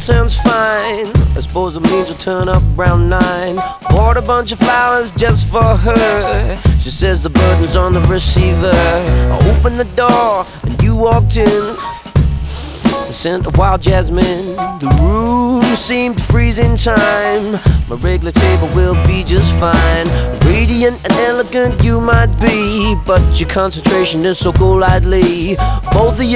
sounds fine. I suppose it means we'll turn up around 9. Bought a bunch of flowers just for her. She says the burden's on the receiver. I opened the door and you walked in. The scent of wild jasmine. The room seemed to freeze in time. My regular table will be just fine. Radiant and elegant you might be, but your concentration is so golightly. Both of you